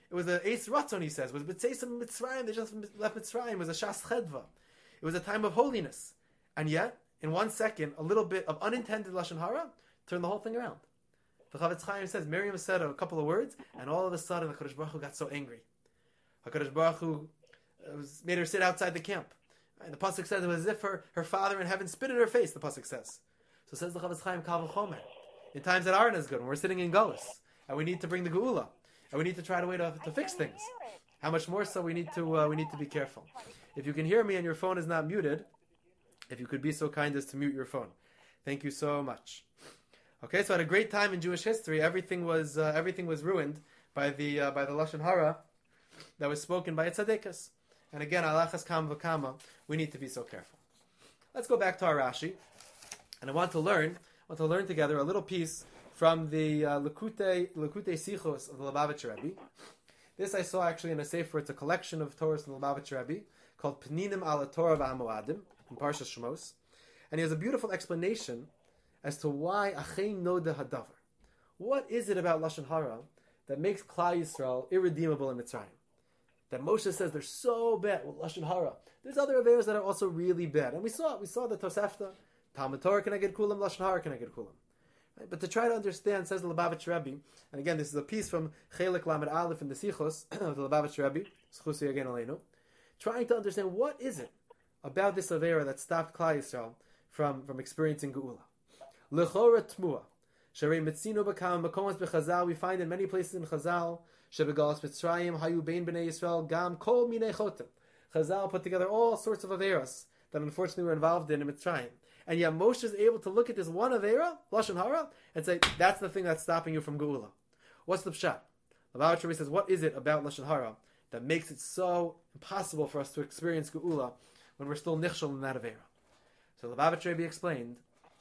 It was a Eis Ratzon, he says. It was B'Tzeisam Mitzrayim. They just left Mitzrayim. It was a Shas Chedva. It was a time of holiness. And yet, in one second, a little bit of unintended Lashon Hara turned the whole thing around. The Chavetz Chaim says, Miriam said a couple of words, and all of a sudden, HaKadosh Baruch Hu got so angry. HaKadosh Baruch Hu was, made her sit outside the camp. And the Pasuk says it was as if her, her father in heaven spit in her face, the Pasuk says. So says the Chavetz Chaim, Kal V'chomer. In times that aren't as good, when we're sitting in Golus, and we need to bring the Geula, and we need to try to way to, to fix things. How much more so we need to uh, we need to be careful. If you can hear me and your phone is not muted, if you could be so kind as to mute your phone. Thank you so much. Okay, so at a great time in Jewish history, everything was uh, everything was ruined by the uh, by the Lashon Hara that was spoken by tzaddikas. And again, alachas kam v'kama, we need to be so careful. Let's go back to our Rashi, and I want to learn I want to learn together a little piece from the uh, Likutei Likutei Sichos of the Lubavitcher Rebbe. This I saw actually in a sefer. It's a collection of Torahs from the Lubavitcher Rebbe called Pninim ala Torah v'Hamoadim in Parshas Shemos, and he has a beautiful explanation as to why Achein Noda Hadavar. What is it about Lashon Hara that makes Klal Yisrael irredeemable in Mitzrayim? That Moshe says they're so bad. Well, Lashon Hara. There's other averos that are also really bad, and we saw we saw the Tosefta. Talmud Torah can I get kulam, Lashon Hara can I get kulam. Right? But to try to understand, says the Lubavitcher Rebbe, and again this is a piece from Chelik Lamed Aleph in the Sichos of the Lubavitcher Rebbe, Schusi again Aleinu, trying to understand what is it about this avera that stopped Klal Yisrael from from experiencing Geula. Lechora Tmua. Sharei Metzino Bakam Makomos Bechazal. We find in many places in Chazal, Shebegalas Mitzrayim, Hayu Bein Bnei Yisrael, Gam Kol Minei Chotem. Chazal put together all sorts of averas that unfortunately were involved in in Mitzrayim. And yet Moshe is able to look at this one avera, Lashon Hara, and say, that's the thing that's stopping you from Geula. What's the pshat? The Lubavitcher Rebbe says, what is it about Lashon Hara that makes it so impossible for us to experience Geula when we're still nichshel in that avera? So the Lubavitcher Rebbe explained,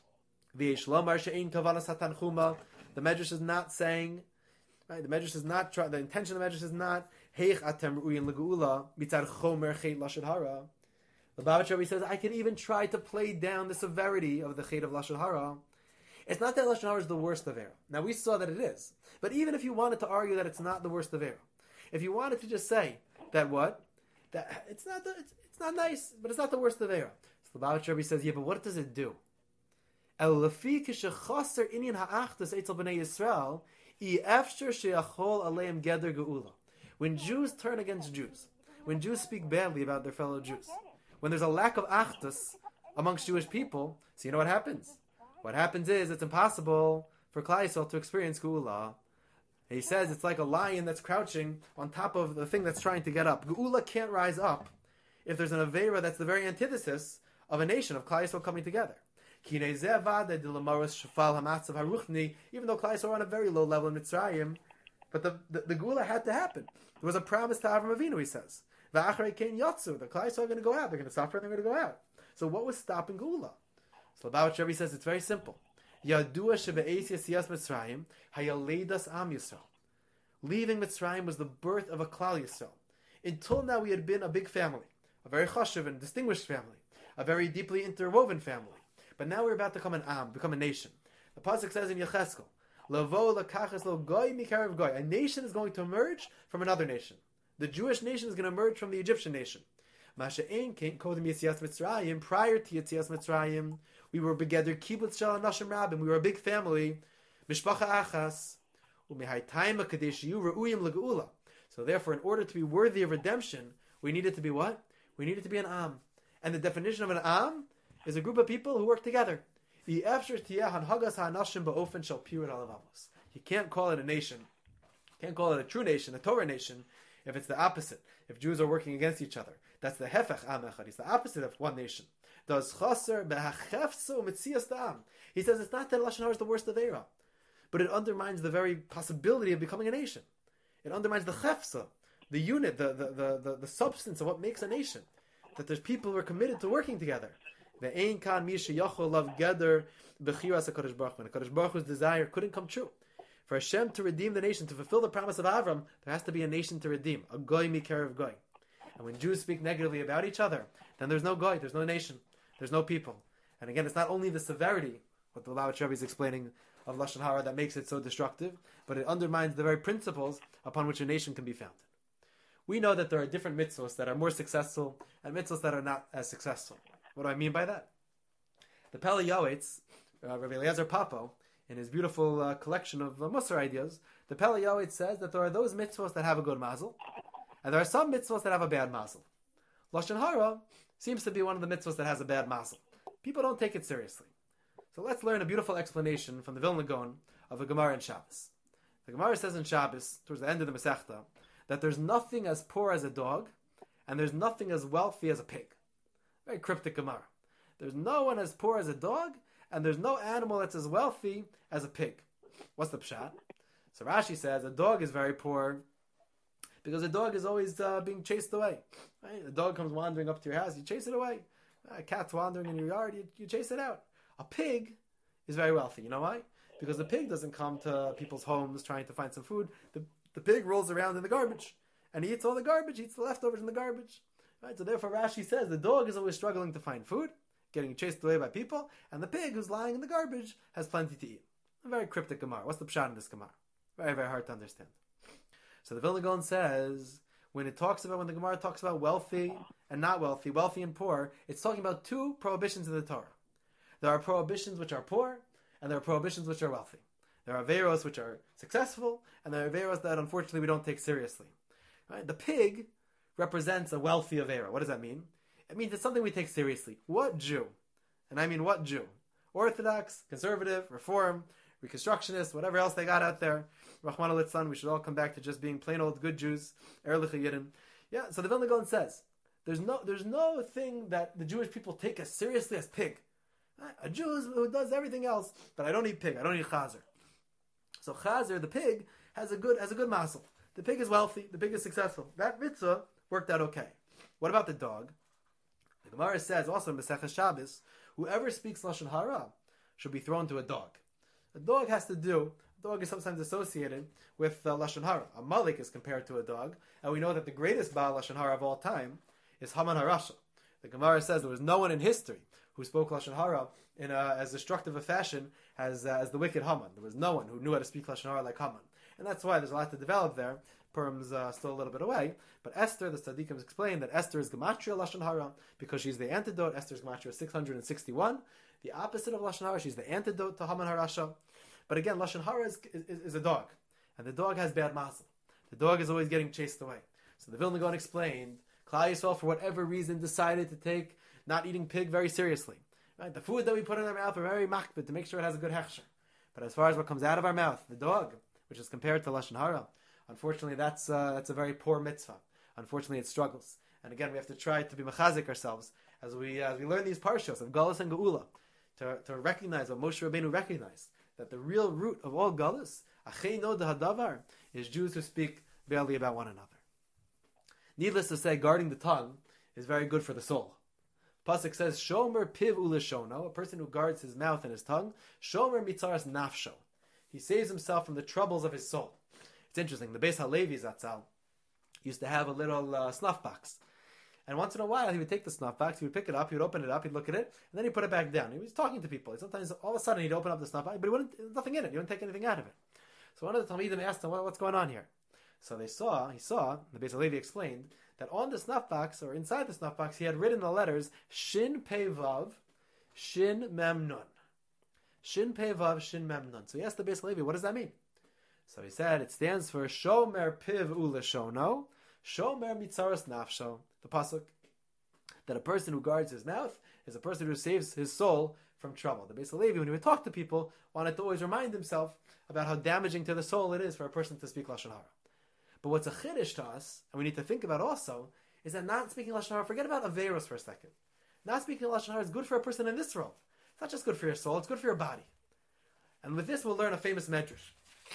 the Medrash is not saying, right, the Medrash is not, try, the intention of the Medrash is not, Heich atem ru'in legeula mitzad chomer chet lashon hara. The Lubavitcher Rebbe says, I can even try to play down the severity of the chet of lashon hara. It's not that lashon hara is the worst avera. Now we saw that it is, but even if you wanted to argue that it's not the worst avera, if you wanted to just say that what, that it's not, the, it's, it's not nice, but it's not the worst avera. So the Lubavitcher Rebbe says, yeah, but what does it do? When Jews turn against Jews, when Jews speak badly about their fellow Jews, when there's a lack of achdus amongst Jewish people, so you know what happens? What happens is it's impossible for Klal Yisrael to experience Geula. He says it's like a lion that's crouching on top of the thing that's trying to get up. Geula can't rise up if there's an Aveira that's the very antithesis of a nation, of Klal Yisrael coming together. Even though Klal Yisrael were on a very low level in Mitzrayim, but the, the, the Geula had to happen. There was a promise to Avram Avinu, he says. The Klal Yisrael are going to go out. They're going to suffer and they're going to go out. So what was stopping Geula? So the Lubavitcher Rebbe says it's very simple. Leaving Mitzrayim was the birth of a Klal Yisrael. Until now we had been a big family, a very chashuv and distinguished family, a very deeply interwoven family. But now we're about to become an am, become a nation. The pasuk says in Yecheskel, "Lavo lakachas lo goy mikarav goy." A nation is going to emerge from another nation. The Jewish nation is going to emerge from the Egyptian nation. Masha'en came kodem Yetzias Mitzrayim. Prior to Yetzias Mitzrayim, we were begeder kibbutz shel anashim rabim. We were a big family, mishpacha achas, umehaytaima kadesh yu reuyim legeula. So therefore, in order to be worthy of redemption, we needed to be what? We needed to be an am. And the definition of an am is a group of people who work together. You can't call it a nation. You can't call it a true nation, a Torah nation, if it's the opposite. If Jews are working against each other. That's the hefech am echad. It's the opposite of one nation. Does chaser behachefso mitzias ta'am. He says it's not that Lashon Hara is the worst of era, but it undermines the very possibility of becoming a nation. It undermines the chefsa, the unit, the, the, the, the, the substance of what makes a nation. That there's people who are committed to working together. The Ein Kan Misha Yachol Lav Geder Bechiras HaKadosh Baruch Hu. HaKadosh Baruch Hu's desire couldn't come true. For Hashem to redeem the nation, to fulfill the promise of Avram, there has to be a nation to redeem. A Goy Mikarev Goy. And when Jews speak negatively about each other, then there's no Goy, there's no nation, there's no people. And again, it's not only the severity what the Lubavitch Rebbe is explaining of Lashon Hara that makes it so destructive, but it undermines the very principles upon which a nation can be founded. We know that there are different mitzvos that are more successful and mitzvos that are not as successful. What do I mean by that? The Pele Yoetz, uh, Rabbi Eliezer Papo, in his beautiful uh, collection of uh, Musar ideas, the Pele Yoetz says that there are those mitzvos that have a good mazel, and there are some mitzvos that have a bad mazel. Lashon Hara seems to be one of the mitzvos that has a bad mazel. People don't take it seriously. So let's learn a beautiful explanation from the Vilna Gaon of a Gemara in Shabbos. The Gemara says in Shabbos, towards the end of the Masechta, that there's nothing as poor as a dog, and there's nothing as wealthy as a pig. Very cryptic Gemara. There's no one as poor as a dog, and there's no animal that's as wealthy as a pig. What's the pshat? So Rashi says a dog is very poor because a dog is always uh, being chased away. Right? A dog comes wandering up to your house, you chase it away. A cat's wandering in your yard, you, you chase it out. A pig is very wealthy. You know why? Because the pig doesn't come to people's homes trying to find some food. The, the pig rolls around in the garbage, and he eats all the garbage, he eats the leftovers in the garbage. Right? So therefore Rashi says the dog is always struggling to find food, getting chased away by people, and the pig who's lying in the garbage has plenty to eat. A very cryptic Gemara. What's the pshat in this Gemara? Very, very hard to understand. So the Vilna Gaon says, when it talks about, when the Gemara talks about wealthy and not wealthy, wealthy and poor, it's talking about two prohibitions in the Torah. There are prohibitions which are poor, and there are prohibitions which are wealthy. There are averos which are successful, and there are averos that unfortunately we don't take seriously. Right? The pig represents a wealthy avera. What does that mean? It means it's something we take seriously. What Jew? And I mean what Jew? Orthodox, conservative, reform, reconstructionist, whatever else they got out there. Rahman al-Litzlan, we should all come back to just being plain old good Jews. Erlich Yidden. Yeah, so the Vilna Gaon says, there's no there's no thing that the Jewish people take as seriously as pig. A Jew who does everything else, but I don't eat pig, I don't eat chazer. So chazer, the pig, has a good has a good mazel. The pig is wealthy, the pig is successful. That mitzvah worked out okay. What about the dog? The Gemara says also in Masechah Shabbos, whoever speaks Lashon Hara should be thrown to a dog. A dog has to do, a dog is sometimes associated with uh, Lashon Hara. A malik is compared to a dog, and we know that the greatest Baal Lashon Hara of all time is Haman HaRasha. The Gemara says there was no one in history who spoke Lashon Hara in a, as destructive a fashion as, uh, as the wicked Haman. There was no one who knew how to speak Lashon Hara like Haman. And that's why there's a lot to develop there. Purim's uh, still a little bit away. But Esther, the Tzaddikim explained that Esther is Gematria Lashon Hara because she's the antidote. Esther's Gematria is six hundred sixty-one. The opposite of Lashon Hara, she's the antidote to Haman HaRasha. But again, Lashon Hara is, is, is a dog. And the dog has bad mazel. The dog is always getting chased away. So the Vilna Gaon explained, Klal Yisrael, for whatever reason, decided to take not eating pig very seriously. Right? The food that we put in our mouth, we're very makbid to make sure it has a good hechsher. But as far as what comes out of our mouth, the dog, which is compared to Lashon Hara, unfortunately, that's uh, that's a very poor mitzvah. Unfortunately, it struggles. And again, we have to try to be mechazik ourselves as we uh, as we learn these parshas of Galus and Geula, to, to recognize what Moshe Rabbeinu recognized, that the real root of all Galus, Achei no hadavar, is Jews who speak badly about one another. Needless to say, guarding the tongue is very good for the soul. Pasuk says, Shomer piv u'lishono, a person who guards his mouth and his tongue, Shomer mitzaras nafsho. He saves himself from the troubles of his soul. It's interesting, the Beis HaLevi Zatzal used to have a little uh, snuff box. And once in a while, he would take the snuff box, he would pick it up, he would open it up, he'd look at it, and then he'd put it back down. He was talking to people. Sometimes, all of a sudden, he'd open up the snuff box, but he wouldn't, there was nothing in it. He wouldn't take anything out of it. So one of the Talmidim asked him, what, what's going on here? So they saw, he saw, the Beis HaLevi explained, that on the snuff box, or inside the snuff box, he had written the letters Shin Pei Vav, Shin Mem Nun. Shin Pei Vav, Shin Mem Nun. So he asked the Beis HaLevi, what does that mean? So he said, it stands for Shomer Piv U'Leshono, Shomer Mitzaras Nafsho. The pasuk, that a person who guards his mouth is a person who saves his soul from trouble. The Beis HaLevi, when he would talk to people, wanted to always remind himself about how damaging to the soul it is for a person to speak Lashon Hara. But what's a chiddush to us, and we need to think about also, is that not speaking Lashon Hara, forget about Averos for a second. Not speaking Lashon Hara is good for a person in this world. It's not just good for your soul, it's good for your body. And with this, we'll learn a famous medrash.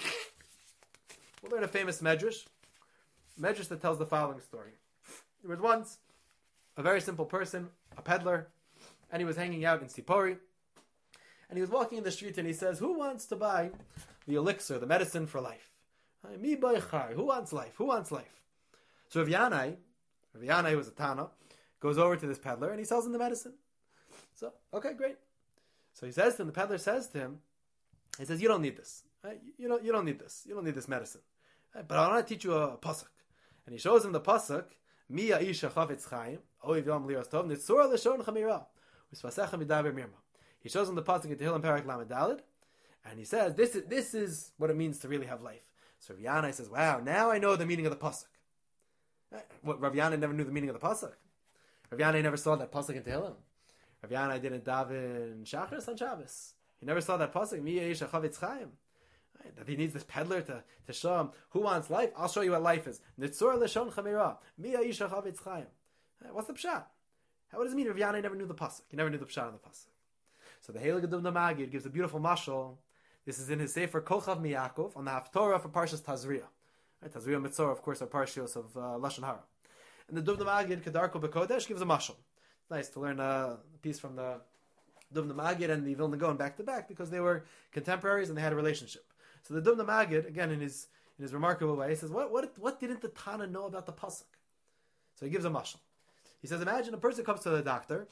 We'll learn a famous medrash. Medrash that tells the following story. There was once a very simple person, a peddler, and he was hanging out in Sipori. And he was walking in the street and he says, who wants to buy the elixir, the medicine for life? Mi b'chai. Who wants life? Who wants life? So Rav Yanai, Rav Yanai, who was a Tana, goes over to this peddler and he sells him the medicine. So, okay, great. So he says to him, the peddler says to him, he says, you don't need this. Right? You don't, you don't need this. You don't need this medicine. Right? But I want to teach you a, a pasuk. And he shows him the pasuk, Mi Isha Chavetz Chaim, Oiv Yom Liras Tov, Nitzur Leshon Chamira, Usvasecha Midaber Mirma. He shows him the pasuk in Tehillim Parak Lamed Daled, and he says, this is, this is what it means to really have life. So Rav Yanai says, wow, now I know the meaning of the pasuk. Right? What, Rav Yanai never knew the meaning of the pasuk. Rav Yanai never saw that pasuk in Tehillim. Rav Yanai didn't daven Shachris on Shabbos. He never saw that pasuk, Mi Isha Chavetz Chaim. Right? That he needs this peddler to, to show him who wants life. I'll show you what life is. Nitzur Leshon Chamira, Mi Isha Chavetz Chaim. Right? What's the pshat? How what does it mean? Rav Yanai never knew the pasuk. He never knew the pshat of the pasuk. So the Heilig Dubna Magid gives a beautiful mashal. This is in his Sefer Kochav Miyakov on the Haftorah for Parshas Tazria. Right? Tazria Mitzorah, of course, are Parshios of uh, Lashon Hara. And the Dubna Magid, Kedarko Bekodesh, gives a mashal. It's nice to learn a piece from the Dubna Magid and the Vilna Gaon back to back because they were contemporaries and they had a relationship. So the Dubna Magid, again in his in his remarkable way, he says, what what what didn't the Tana know about the pasuk? So he gives a mashal. He says, imagine a person comes to the doctor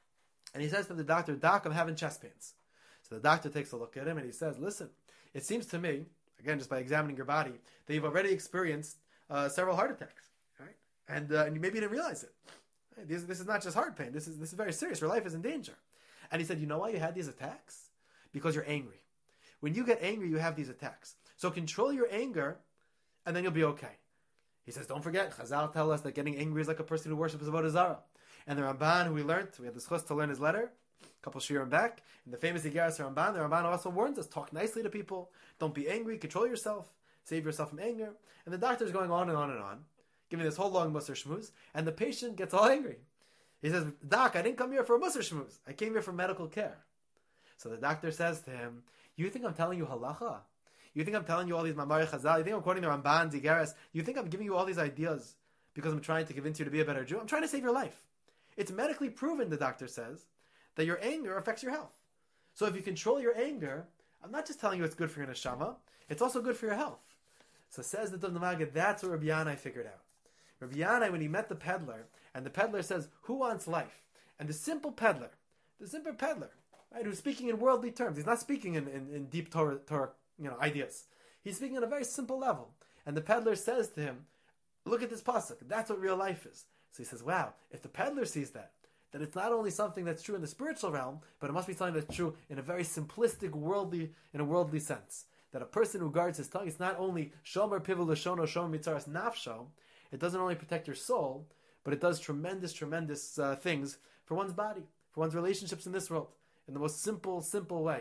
and he says to the doctor, Doc, I'm having chest pains. So the doctor takes a look at him and he says, listen, it seems to me, again, just by examining your body, that you've already experienced uh, several heart attacks, right? And uh, and you maybe didn't realize it. Right? This, this is not just heart pain. This is this is very serious. Your life is in danger. And he said, you know why you had these attacks? Because you're angry. When you get angry, you have these attacks. So control your anger, and then you'll be okay. He says, don't forget, Chazal tell us that getting angry is like a person who worships Avodah Zarah. And the Ramban, who we learned, we had the schus to learn his letter, a couple shiurim back, in the famous Igeras Ramban, the Ramban also warns us, talk nicely to people, don't be angry, control yourself, save yourself from anger. And the doctor is going on and on and on, giving this whole long Musar Shmuz, and the patient gets all angry. He says, Doc, I didn't come here for a Musar Shmuz. I came here for medical care. So the doctor says to him, you think I'm telling you halacha? You think I'm telling you all these Mamari Chazal? You think I'm quoting the Ramban, Zigaras? You think I'm giving you all these ideas because I'm trying to convince you to be a better Jew? I'm trying to save your life. It's medically proven, the doctor says, that your anger affects your health. So if you control your anger, I'm not just telling you it's good for your neshama, it's also good for your health. So says the Dubna Magid, that's what Rabbi Yanai figured out. Rabbi Yanai, when he met the peddler, and the peddler says, who wants life? And the simple peddler, the simple peddler, right, who's speaking in worldly terms, he's not speaking in, in, in deep Torah, Torah you know, ideas. He's speaking on a very simple level. And the peddler says to him, look at this pasuk, that's what real life is. So he says, wow, if the peddler sees that, then it's not only something that's true in the spiritual realm, but it must be something that's true in a very simplistic, worldly, in a worldly sense. That a person who guards his tongue, it's not only shomer pivu l'shono shomer mitzaras nafsho, it doesn't only protect your soul, but it does tremendous, tremendous uh, things for one's body, for one's relationships in this world, in the most simple, simple way.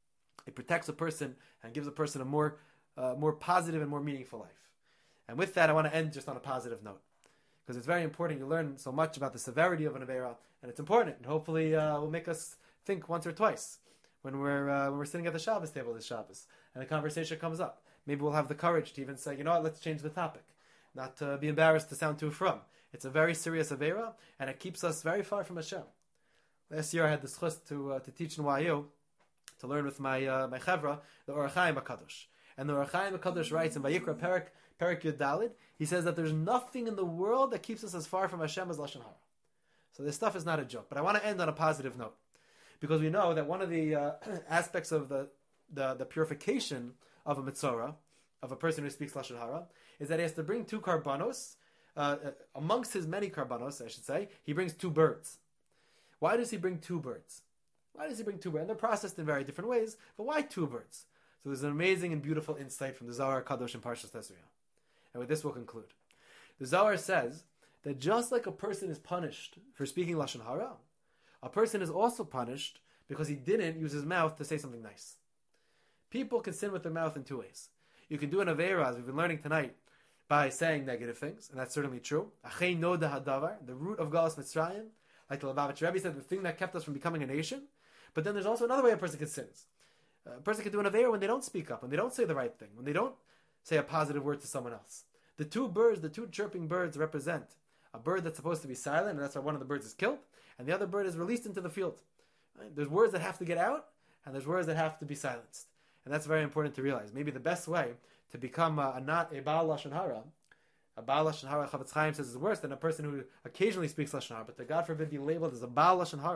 It protects a person and gives a person a more, uh, more positive and more meaningful life. And with that, I want to end just on a positive note, because it's very important. You learn so much about the severity of an Aveira, and it's important, and hopefully uh, will make us think once or twice when we're uh, when we're sitting at the Shabbos table this Shabbos, and a conversation comes up. Maybe we'll have the courage to even say, you know what, let's change the topic, not to be embarrassed to sound too from. It's a very serious Aveira, and it keeps us very far from Hashem. Last year I had the schus to uh, to teach in Y U, to learn with my uh, my chevra, the Orach Chaim HaKadosh. And the Orach Chaim HaKadosh writes in Vayikra Perak, Perak Yud Dalid, he says that there's nothing in the world that keeps us as far from Hashem as Lashon Hara. So this stuff is not a joke. But I want to end on a positive note, because we know that one of the uh, aspects of the, the, the purification of a Mitzorah, of a person who speaks Lashon Hara, is that he has to bring two karbanos. Uh, amongst his many karbanos, I should say, he brings two birds. Why does he bring two birds? Why does he bring two birds? And they're processed in very different ways, but why two birds? So there's an amazing and beautiful insight from the Zohar Kadosh in Parshas Tazria. And with this we'll conclude. The Zohar says that just like a person is punished for speaking Lashon Hara, a person is also punished because he didn't use his mouth to say something nice. People can sin with their mouth in two ways. You can do an Aveira, as we've been learning tonight, by saying negative things, and that's certainly true. Achei noda hadavar, the root of Galus Mitzrayim, like the Lubavitch Rebbe said, the thing that kept us from becoming a nation. But then there's also another way a person can sin. A person can do an Aveira when they don't speak up, when they don't say the right thing, when they don't say a positive word to someone else. The two birds, the two chirping birds represent a bird that's supposed to be silent, and that's why one of the birds is killed, and the other bird is released into the field. Right? There's words that have to get out, and there's words that have to be silenced. And that's very important to realize. Maybe the best way to become a, a not a Baal Lashon Hara, a Baal Lashon Hara, Chavetz Chaim says, is worse than a person who occasionally speaks Lashon Hara, but to God forbid be labeled as a Baal Lashon Hara,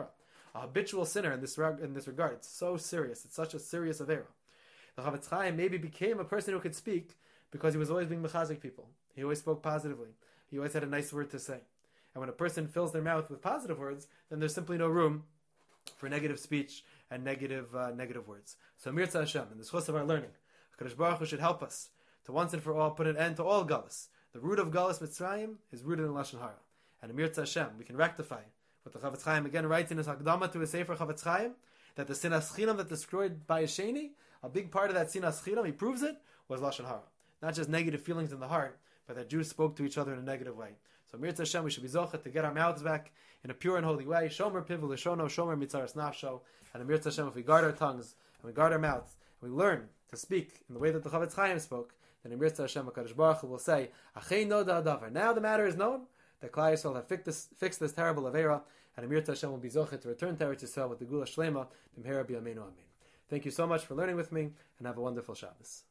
a habitual sinner in this reg- in this regard. It's so serious. It's such a serious avera. The Chavetz Chaim maybe became a person who could speak because he was always being mechazik people. He always spoke positively. He always had a nice word to say. And when a person fills their mouth with positive words, then there's simply no room for negative speech and negative uh, negative words. So Mirza Hashem, in the schus of our learning, HaKadosh Baruch Hu should help us to once and for all put an end to all galus. The root of galus Mitzrayim is rooted in Lashon Hara. And in Mirza Hashem, we can rectify what the Chavetz Chaim again writes in his Hakdama to his Sefer Chavetz Chaim, that the sinas chinam that destroyed by Sheni, a big part of that sinas chinam, he proves it, was Lashon Hara. Not just negative feelings in the heart, but that Jews spoke to each other in a negative way. So Mirza Hashem, we should be zochet to get our mouths back in a pure and holy way. Shomer pivu l'shono, shomer mitzaras nafsho. And in Mirza Hashem, if we guard our tongues and we guard our mouths and we learn to speak in the way that the Chavetz Chaim spoke, then in Mirza Hashem, HaKadosh Baruch Hu will say, Achei no da davar. Now the matter is known that Klal Yisrael have fixed this, fixed this terrible avera, and in Mirza Hashem will be zochet to return to Eretz Yisrael with the Gula Shlema, B'mhera B'yameinu Amen. Thank you so much for learning with me, and have a wonderful Shabbos.